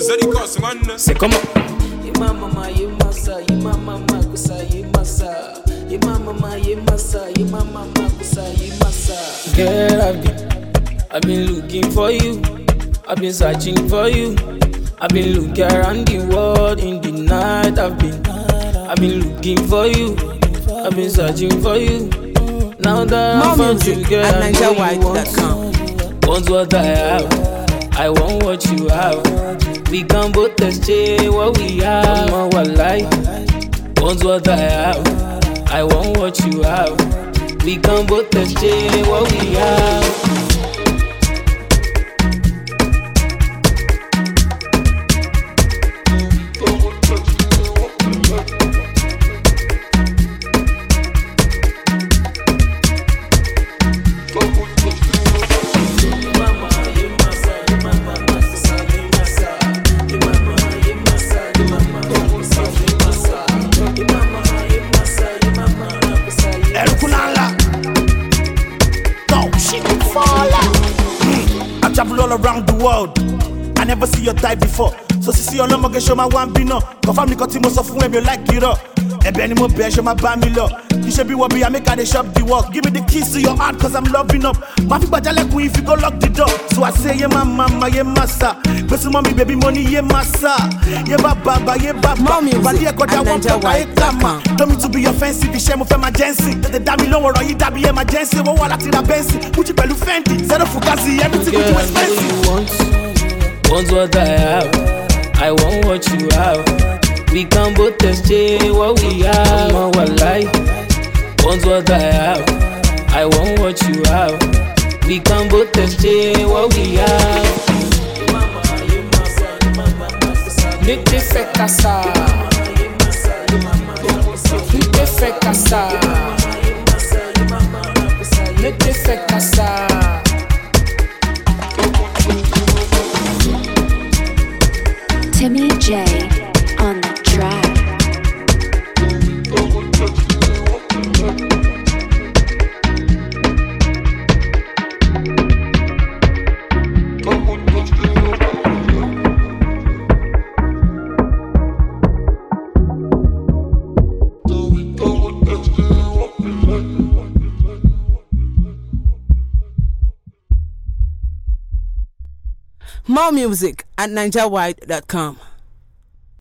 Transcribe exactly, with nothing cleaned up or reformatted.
C'est comment? Ima mama ye masa, ima mama kusa ye masa. Ima mama ye masa, ima mama kusa ye masa. Girl, I've been, I've been looking for you. I've been searching for you. I've been looking around the world in the night. I've been, I've been looking for you. I've been searching for you. Now that I found you, girl, I know you want. Want what I have, I want what you have. We can both exchange what we have. No one lie. Want what I have, I want what you have. We can both exchange what we have. All around the world, I never see your type before. So see your love, show my one be no. Confirm me cut him off when you like it up. And any more bear, show my bammy love. You should be what be I make her they shop the work. Give me the keys to your heart, cause I'm loving up. My people like me if you go lock the door. So I say, yeah, my mama, yeah, massa. But some mommy, baby, money, yeah, massa. Yeah, baba, yeah, baba. Mommy, but yeah, got that one for my grandma. Don't mean to be offensive, it's shame of emergency. The damn low or you that be emergency. What will I tell a Benzi? Put you belly Fendi. Zero fugazi, everything Girl, too expensive. You want, want what I have. I want what you have. We can both exchange what we have. No one lie. Want what I have, I want what you have. We can both exchange what we have. Ne te fais qu'à ça. Ne te fais qu'à ça. Ne te fais qu'à ça. Timmy J on the track. More music at ninja wide dot com.